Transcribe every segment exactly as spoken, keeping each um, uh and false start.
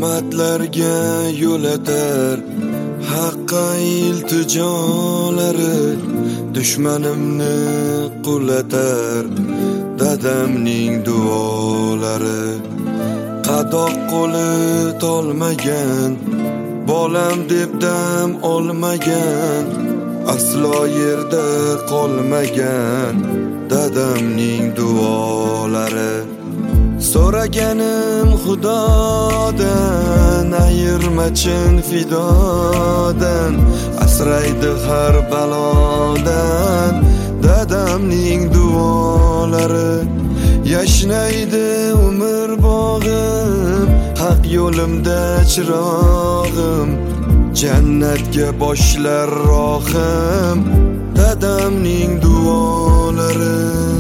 Ummatlarga yo'l etar haqqa iltijolari, dushmanimni qulatar dadamning duolari. Qadoq qo'li tolmagan, bolam deb dam olmagan, aslo yerda qolmagan dadamning duolari. So'raganim Xudodan, ayirmachin fidodan, asraydi har balodan dadamning duolari. Yashnaydi umr bog'im, haq yo'limda chirog'im, jannatga boshlar rohim dadamning duolari.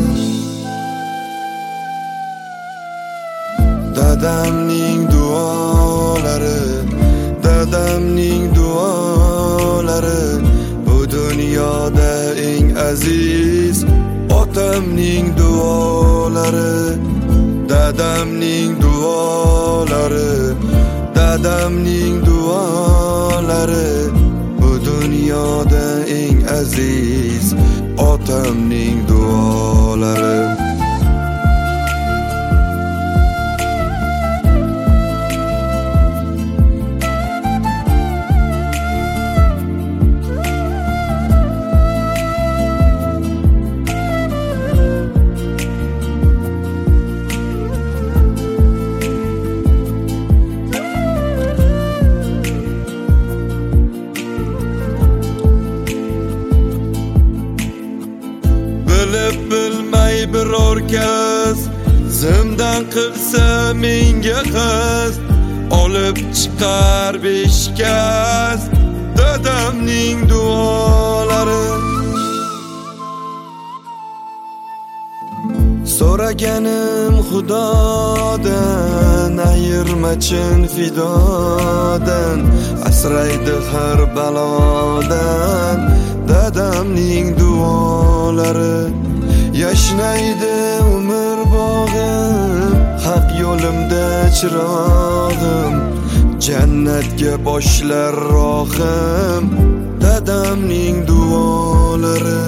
Dadamning duolari, dadamning duolari, bu dunyoda eng aziz otamning duolari. Dadamning duolari, dadamning duolari, bu dunyoda eng aziz otamning duolari. Bilib bilmay biror kez zimdan qilsa menga qiz, olib chiqar beshkaz dadamning duolari. So'raganim Xudodan, ayirmachin fidodan, asraydi har balodan dadamning duolari. Yashnaydi umr bog'im, haq yo'limda chirog'im, jannatga boshlar rohim dadamning duolari.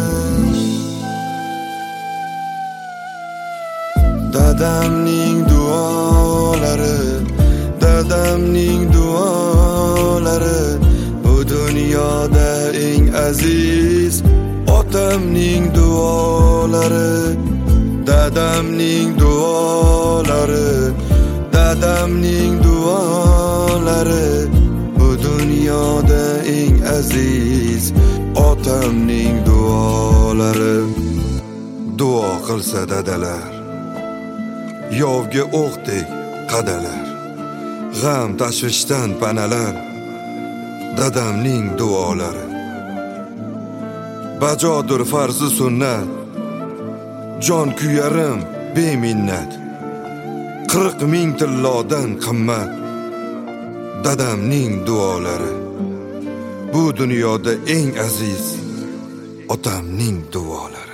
Dadamning duolari, dadamning duolari, bu dunyoda eng aziz otamning duolari. Dadamning duolari, dadamning duolari, bu dunyoda eng aziz otamning duolari. Duo qilsa dadalar, yovga o'qdek qadalar, g'am tashvishdan panalar dadamning duolari. Bajodir farzi sunnat, jon kuyarim beminnat, qirq ming tillodan qimmat dadamning duolari. Bu dunyoda eng aziz otamning duolari.